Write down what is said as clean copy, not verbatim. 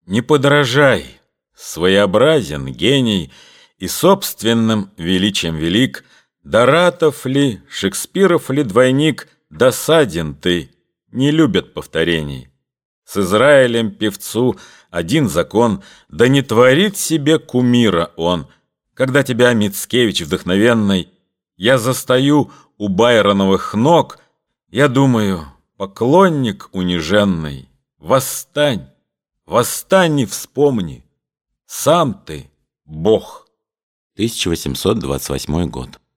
Не подражай, своеобразен гений и собственным величием велик. Доратов ли, Шекспиров ли двойник, досаден ты, не любят повторений. С Израилем певцу один закон, да не творит себе кумира он. Когда тебя, Мицкевич вдохновенный, я застаю у Байроновых ног, я думаю, поклонник униженный, восстань, восстань и вспомни, сам ты Бог. 1828 год.